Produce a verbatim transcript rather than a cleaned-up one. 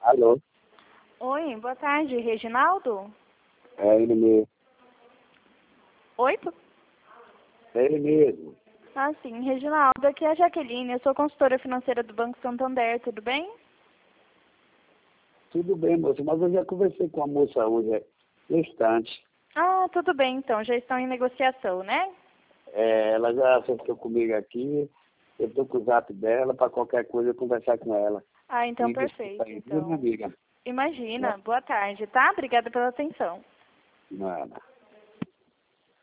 Alô? Oi, boa tarde, Reginaldo? É ele mesmo. Oi? p- É ele mesmo. Ah, sim, Reginaldo, aqui é a Jaqueline, eu sou consultora financeira do Banco Santander, tudo bem? Tudo bem, moça, mas eu já conversei com a moça hoje, é, no instante. Ah, tudo bem, então, já estão em negociação, né? É, ela já acertou comigo aqui, eu estou com o zap dela, para qualquer coisa eu conversar com ela. Ah, então, E desculpa perfeito, aí, viu, minha então. amiga? Imagina, boa tarde, tá? Obrigada pela atenção. Nada.